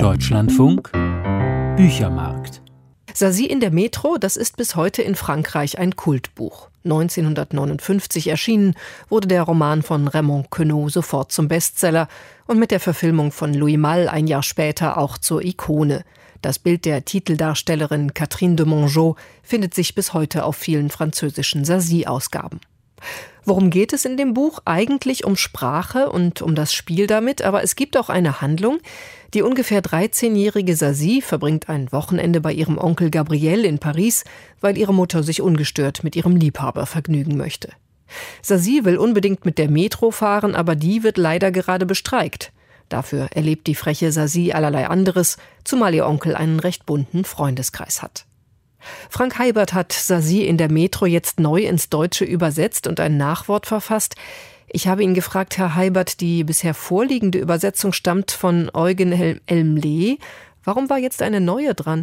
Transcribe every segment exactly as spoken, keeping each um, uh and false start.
Deutschlandfunk Büchermarkt. Zazie in der Metro, das ist bis heute in Frankreich ein Kultbuch. neunzehnhundertneunundfünfzig erschienen, wurde der Roman von Raymond Queneau sofort zum Bestseller und mit der Verfilmung von Louis Malle ein Jahr später auch zur Ikone. Das Bild der Titeldarstellerin Catherine de Mongeau findet sich bis heute auf vielen französischen Zazie-Ausgaben. Worum geht es in dem Buch? Eigentlich um Sprache und um das Spiel damit, aber es gibt auch eine Handlung. Die ungefähr dreizehnjährige Zazie verbringt ein Wochenende bei ihrem Onkel Gabriel in Paris, weil ihre Mutter sich ungestört mit ihrem Liebhaber vergnügen möchte. Zazie will unbedingt mit der Metro fahren, aber die wird leider gerade bestreikt. Dafür erlebt die freche Zazie allerlei anderes, zumal ihr Onkel einen recht bunten Freundeskreis hat. Frank Heibert hat Zazie in der Metro jetzt neu ins Deutsche übersetzt und ein Nachwort verfasst. Ich habe ihn gefragt, Herr Heibert, die bisher vorliegende Übersetzung stammt von Eugen Elmle. Warum war jetzt eine neue dran?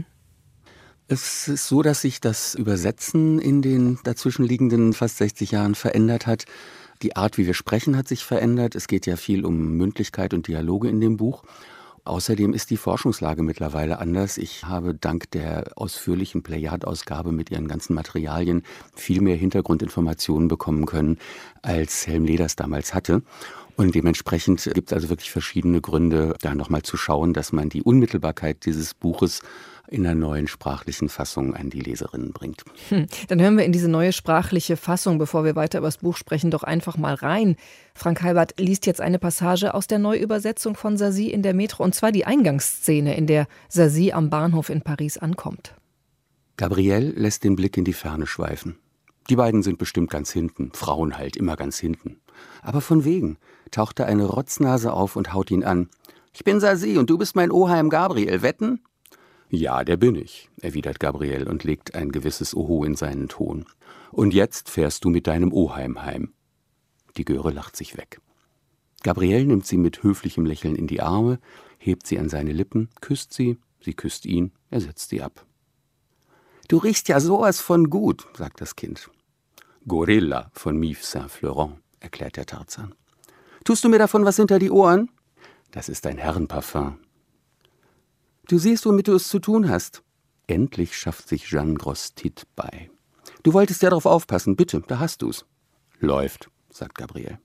Es ist so, dass sich das Übersetzen in den dazwischenliegenden fast sechzig Jahren verändert hat. Die Art, wie wir sprechen, hat sich verändert. Es geht ja viel um Mündlichkeit und Dialoge in dem Buch. Außerdem ist die Forschungslage mittlerweile anders. Ich habe dank der ausführlichen Plejad-Ausgabe mit ihren ganzen Materialien viel mehr Hintergrundinformationen bekommen können, als Helmle das damals hatte. Und dementsprechend gibt es also wirklich verschiedene Gründe, da nochmal zu schauen, dass man die Unmittelbarkeit dieses Buches in einer neuen sprachlichen Fassung an die Leserinnen bringt. Hm, dann hören wir in diese neue sprachliche Fassung, bevor wir weiter über das Buch sprechen, doch einfach mal rein. Frank Heibert liest jetzt eine Passage aus der Neuübersetzung von Zazie in der Metro, und zwar die Eingangsszene, in der Zazie am Bahnhof in Paris ankommt. Gabriel lässt den Blick in die Ferne schweifen. Die beiden sind bestimmt ganz hinten, Frauen halt immer ganz hinten. Aber von wegen taucht da eine Rotznase auf und haut ihn an. »Ich bin Zazie und du bist mein Oheim Gabriel, wetten?« »Ja, der bin ich«, erwidert Gabriel und legt ein gewisses Oho in seinen Ton. »Und jetzt fährst du mit deinem Oheim heim.« Die Göre lacht sich weg. Gabriel nimmt sie mit höflichem Lächeln in die Arme, hebt sie an seine Lippen, küsst sie, sie küsst ihn, er setzt sie ab. »Du riechst ja sowas von gut«, sagt das Kind. »Gorilla von Mief Saint-Florent«, erklärt der Tarzan. »Tust du mir davon was hinter die Ohren?« »Das ist ein Herrenparfum.« »Du siehst, womit du es zu tun hast.« Endlich schafft sich Jeanne Grostit bei. »Du wolltest ja darauf aufpassen, bitte, da hast du's.« »Läuft«, sagt Gabriel.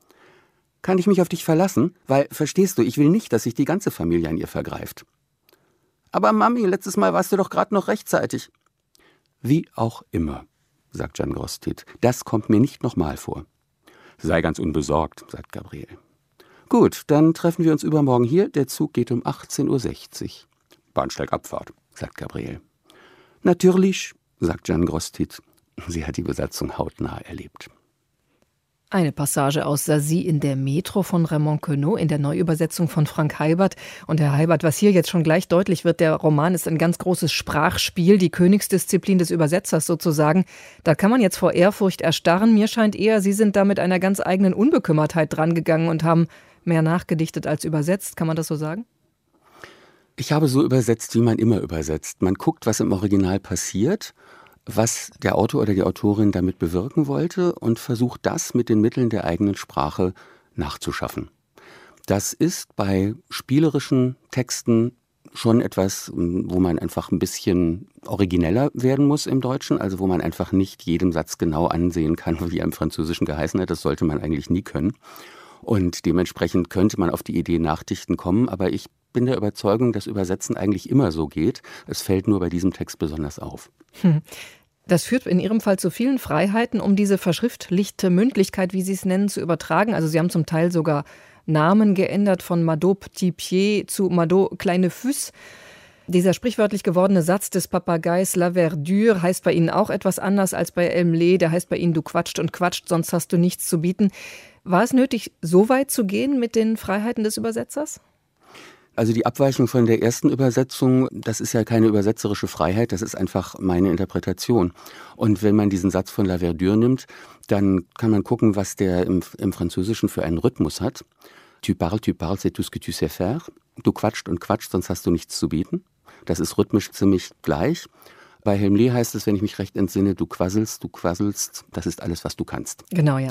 »Kann ich mich auf dich verlassen? Weil, verstehst du, ich will nicht, dass sich die ganze Familie an ihr vergreift.« »Aber Mami, letztes Mal warst du doch gerade noch rechtzeitig.« »Wie auch immer«, sagt Jeanne Grostit, »das kommt mir nicht nochmal vor.« »Sei ganz unbesorgt«, sagt Gabriel. »Gut, dann treffen wir uns übermorgen hier. Der Zug geht um achtzehn Uhr sechzig. »Bahnsteigabfahrt«, sagt Gabriel. »Natürlich«, sagt Jeanne Grostit. Sie hat die Besatzung hautnah erlebt. Eine Passage aus Zazie in der Metro von Raymond Queneau in der Neuübersetzung von Frank Heibert. Und Herr Heibert, was hier jetzt schon gleich deutlich wird, der Roman ist ein ganz großes Sprachspiel, die Königsdisziplin des Übersetzers sozusagen. Da kann man jetzt vor Ehrfurcht erstarren. Mir scheint eher, Sie sind da mit einer ganz eigenen Unbekümmertheit drangegangen und haben mehr nachgedichtet als übersetzt. Kann man das so sagen? Ich habe so übersetzt, wie man immer übersetzt. Man guckt, was im Original passiert, was der Autor oder die Autorin damit bewirken wollte und versucht das mit den Mitteln der eigenen Sprache nachzuschaffen. Das ist bei spielerischen Texten schon etwas, wo man einfach ein bisschen origineller werden muss im Deutschen, also wo man einfach nicht jedem Satz genau ansehen kann, wie er im Französischen geheißen hat. Das sollte man eigentlich nie können. Und dementsprechend könnte man auf die Idee nachdichten kommen, aber ich bin der Überzeugung, dass Übersetzen eigentlich immer so geht. Es fällt nur bei diesem Text besonders auf. Hm. Das führt in Ihrem Fall zu vielen Freiheiten, um diese verschriftlichte Mündlichkeit, wie Sie es nennen, zu übertragen. Also Sie haben zum Teil sogar Namen geändert von Mado Petit Pied zu Mado Kleine Füß. Dieser sprichwörtlich gewordene Satz des Papageis La Verdure heißt bei Ihnen auch etwas anders als bei Elmle. Der heißt bei Ihnen, du quatscht und quatscht, sonst hast du nichts zu bieten. War es nötig, so weit zu gehen mit den Freiheiten des Übersetzers? Also die Abweichung von der ersten Übersetzung, das ist ja keine übersetzerische Freiheit, das ist einfach meine Interpretation. Und wenn man diesen Satz von La Verdure nimmt, dann kann man gucken, was der im, im Französischen für einen Rhythmus hat. Tu parles, tu parles, c'est tout ce que tu sais faire. Du quatscht und quatscht, sonst hast du nichts zu bieten. Das ist rhythmisch ziemlich gleich. Bei Helmle heißt es, wenn ich mich recht entsinne, du quasselst, du quasselst, das ist alles, was du kannst. Genau, ja.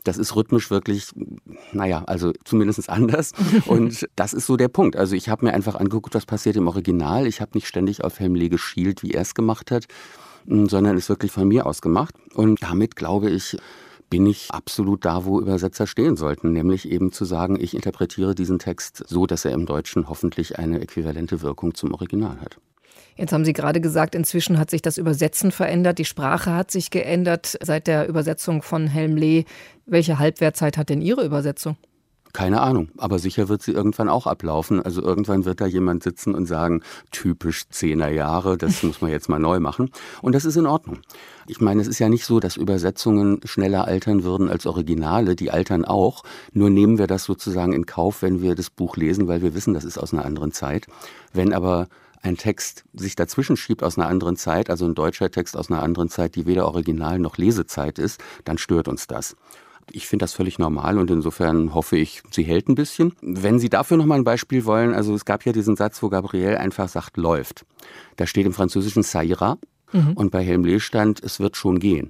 Das ist rhythmisch wirklich, naja, also zumindest anders. Und das ist so der Punkt. Also ich habe mir einfach angeguckt, was passiert im Original. Ich habe nicht ständig auf Helm Lee geschielt, wie er es gemacht hat, sondern es wirklich von mir aus gemacht. Und damit, glaube ich, bin ich absolut da, wo Übersetzer stehen sollten, nämlich eben zu sagen, ich interpretiere diesen Text so, dass er im Deutschen hoffentlich eine äquivalente Wirkung zum Original hat. Jetzt haben Sie gerade gesagt, inzwischen hat sich das Übersetzen verändert, die Sprache hat sich geändert seit der Übersetzung von Helm Lee. Welche Halbwertzeit hat denn Ihre Übersetzung? Keine Ahnung, aber sicher wird sie irgendwann auch ablaufen. Also irgendwann wird da jemand sitzen und sagen, typisch zehner Jahre, das muss man jetzt mal neu machen. Und das ist in Ordnung. Ich meine, es ist ja nicht so, dass Übersetzungen schneller altern würden als Originale. Die altern auch. Nur nehmen wir das sozusagen in Kauf, wenn wir das Buch lesen, weil wir wissen, das ist aus einer anderen Zeit. Wenn aber ein Text sich dazwischen schiebt aus einer anderen Zeit, also ein deutscher Text aus einer anderen Zeit, die weder Original noch Lesezeit ist, dann stört uns das. Ich finde das völlig normal und insofern hoffe ich, sie hält ein bisschen. Wenn Sie dafür noch mal ein Beispiel wollen, also es gab ja diesen Satz, wo Gabriel einfach sagt, läuft. Da steht im Französischen ça ira mhm. und bei Helm Lee stand, es wird schon gehen.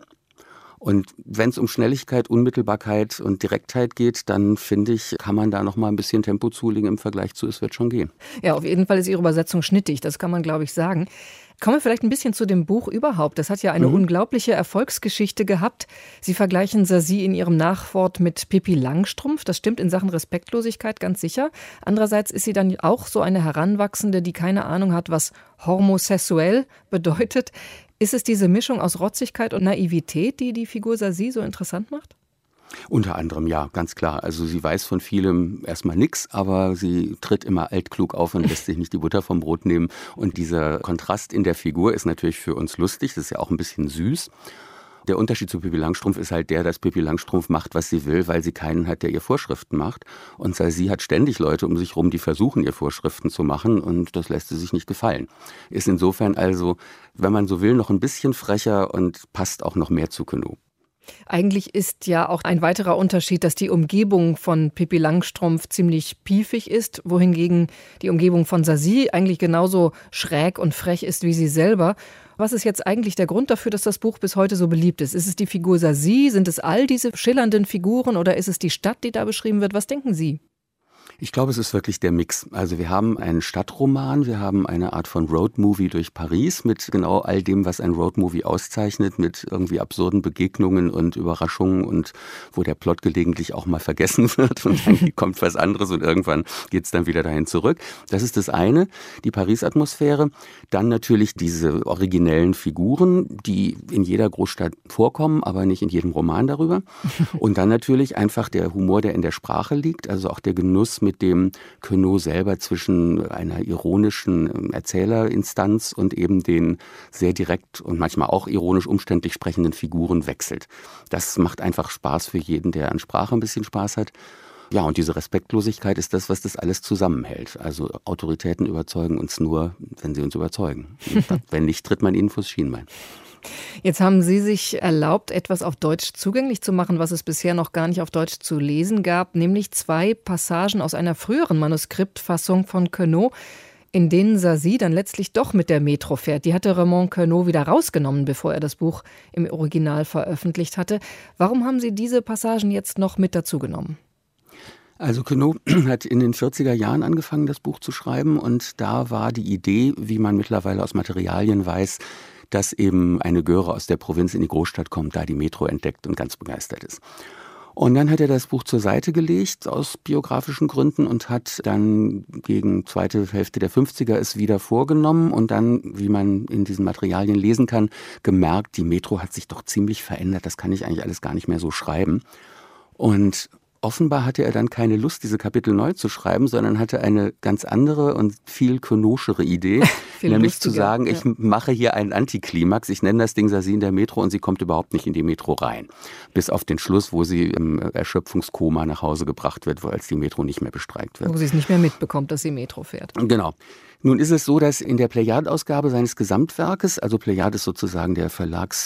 Und wenn es um Schnelligkeit, Unmittelbarkeit und Direktheit geht, dann finde ich, kann man da noch mal ein bisschen Tempo zulegen im Vergleich zu es wird schon gehen. Ja, auf jeden Fall ist Ihre Übersetzung schnittig, das kann man, glaube ich, sagen. Kommen wir vielleicht ein bisschen zu dem Buch überhaupt. Das hat ja eine mhm. unglaubliche Erfolgsgeschichte gehabt. Sie vergleichen Sazie in ihrem Nachwort mit Pippi Langstrumpf. Das stimmt in Sachen Respektlosigkeit ganz sicher. Andererseits ist sie dann auch so eine Heranwachsende, die keine Ahnung hat, was homosexuell bedeutet. Ist es diese Mischung aus Rotzigkeit und Naivität, die die Figur Sazie so interessant macht? Unter anderem, ja, ganz klar. Also sie weiß von vielem erstmal nichts, aber sie tritt immer altklug auf und lässt sich nicht die Butter vom Brot nehmen. Und dieser Kontrast in der Figur ist natürlich für uns lustig, das ist ja auch ein bisschen süß. Der Unterschied zu Pippi Langstrumpf ist halt der, dass Pippi Langstrumpf macht, was sie will, weil sie keinen hat, der ihr Vorschriften macht. Und Sazie hat ständig Leute um sich rum, die versuchen, ihr Vorschriften zu machen und das lässt sie sich nicht gefallen. Ist insofern also, wenn man so will, noch ein bisschen frecher und passt auch noch mehr zu Queneau. Eigentlich ist ja auch ein weiterer Unterschied, dass die Umgebung von Pippi Langstrumpf ziemlich piefig ist, wohingegen die Umgebung von Sazie eigentlich genauso schräg und frech ist wie sie selber. Was ist jetzt eigentlich der Grund dafür, dass das Buch bis heute so beliebt ist? Ist es die Figur Sazie? Sind es all diese schillernden Figuren oder ist es die Stadt, die da beschrieben wird? Was denken Sie? Ich glaube, es ist wirklich der Mix. Also wir haben einen Stadtroman, wir haben eine Art von Roadmovie durch Paris mit genau all dem, was ein Roadmovie auszeichnet, mit irgendwie absurden Begegnungen und Überraschungen und wo der Plot gelegentlich auch mal vergessen wird und dann kommt was anderes und irgendwann geht es dann wieder dahin zurück. Das ist das eine, die Paris-Atmosphäre. Dann natürlich diese originellen Figuren, die in jeder Großstadt vorkommen, aber nicht in jedem Roman darüber. Und dann natürlich einfach der Humor, der in der Sprache liegt, also auch der Genuss, mit dem Queneau selber zwischen einer ironischen Erzählerinstanz und eben den sehr direkt und manchmal auch ironisch umständlich sprechenden Figuren wechselt. Das macht einfach Spaß für jeden, der an Sprache ein bisschen Spaß hat. Ja, und diese Respektlosigkeit ist das, was das alles zusammenhält. Also Autoritäten überzeugen uns nur, wenn sie uns überzeugen. Wenn nicht, tritt man ihnen vors Schienbein. Jetzt haben Sie sich erlaubt, etwas auf Deutsch zugänglich zu machen, was es bisher noch gar nicht auf Deutsch zu lesen gab, nämlich zwei Passagen aus einer früheren Manuskriptfassung von Queneau, in denen Sazie dann letztlich doch mit der Metro fährt. Die hatte Raymond Queneau wieder rausgenommen, bevor er das Buch im Original veröffentlicht hatte. Warum haben Sie diese Passagen jetzt noch mit dazu genommen? Also Queneau hat in den vierziger Jahren angefangen, das Buch zu schreiben und da war die Idee, wie man mittlerweile aus Materialien weiß, dass eben eine Göre aus der Provinz in die Großstadt kommt, da die Metro entdeckt und ganz begeistert ist. Und dann hat er das Buch zur Seite gelegt aus biografischen Gründen und hat dann gegen zweite Hälfte der fünfziger es wieder vorgenommen und dann, wie man in diesen Materialien lesen kann, gemerkt, die Metro hat sich doch ziemlich verändert, das kann ich eigentlich alles gar nicht mehr so schreiben. Und offenbar hatte er dann keine Lust, diese Kapitel neu zu schreiben, sondern hatte eine ganz andere und viel Queneau'schere Idee, nämlich lustiger, zu sagen, ich ja. mache hier einen Antiklimax, ich nenne das Ding Sazie in der Metro und sie kommt überhaupt nicht in die Metro rein. Bis auf den Schluss, wo sie im Erschöpfungskoma nach Hause gebracht wird, wo als die Metro nicht mehr bestreikt wird. Wo sie es nicht mehr mitbekommt, dass sie Metro fährt. Genau. Nun ist es so, dass in der Plejade-Ausgabe seines Gesamtwerkes, also Plejade ist sozusagen der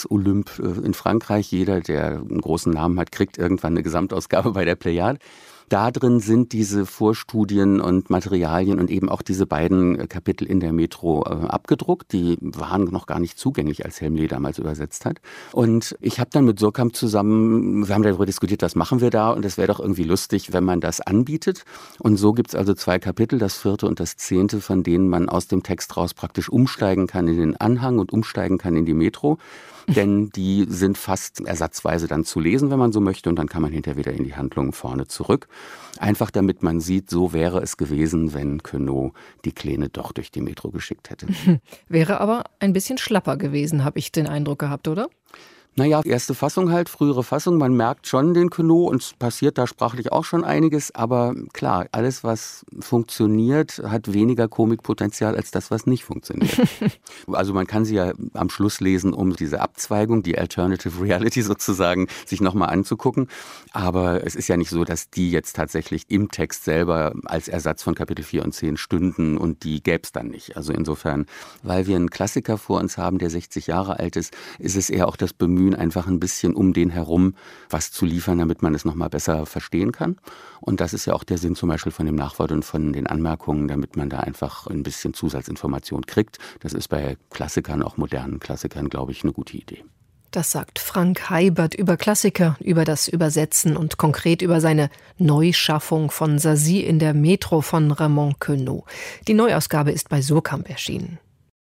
Verlags-Olymp in Frankreich, jeder, der einen großen Namen hat, kriegt irgendwann eine Gesamtausgabe bei der Plejade. da drin sind diese Vorstudien und Materialien und eben auch diese beiden Kapitel in der Metro äh, abgedruckt. Die waren noch gar nicht zugänglich, als Helmle damals übersetzt hat. Und ich habe dann mit Surkamp zusammen, wir haben darüber diskutiert, was machen wir da? Und es wäre doch irgendwie lustig, wenn man das anbietet. Und so gibt es also zwei Kapitel, das vierte und das zehnte, von denen man aus dem Text raus praktisch umsteigen kann in den Anhang und umsteigen kann in die Metro. Denn die sind fast ersatzweise dann zu lesen, wenn man so möchte. Und dann kann man hinterher wieder in die Handlung vorne zurück. Einfach damit man sieht, so wäre es gewesen, wenn Queneau die Kleine doch durch die Metro geschickt hätte. Wäre aber ein bisschen schlapper gewesen, habe ich den Eindruck gehabt, oder? Naja, erste Fassung halt, frühere Fassung, man merkt schon den Queneau und es passiert da sprachlich auch schon einiges, aber klar, alles was funktioniert, hat weniger Komikpotenzial als das, was nicht funktioniert. Also man kann sie ja am Schluss lesen, um diese Abzweigung, die Alternative Reality sozusagen, sich nochmal anzugucken, aber es ist ja nicht so, dass die jetzt tatsächlich im Text selber als Ersatz von Kapitel vier und zehn stünden und die gäbe es dann nicht. Also insofern, weil wir einen Klassiker vor uns haben, der sechzig Jahre alt ist, ist es eher auch das Bemühen, einfach ein bisschen um den herum was zu liefern, damit man es nochmal besser verstehen kann. Und das ist ja auch der Sinn zum Beispiel von dem Nachwort und von den Anmerkungen, damit man da einfach ein bisschen Zusatzinformation kriegt. Das ist bei Klassikern, auch modernen Klassikern, glaube ich, eine gute Idee. Das sagt Frank Heibert über Klassiker, über das Übersetzen und konkret über seine Neuschaffung von Sazie in der Metro von Raymond Queneau. Die Neuausgabe ist bei Surkamp erschienen.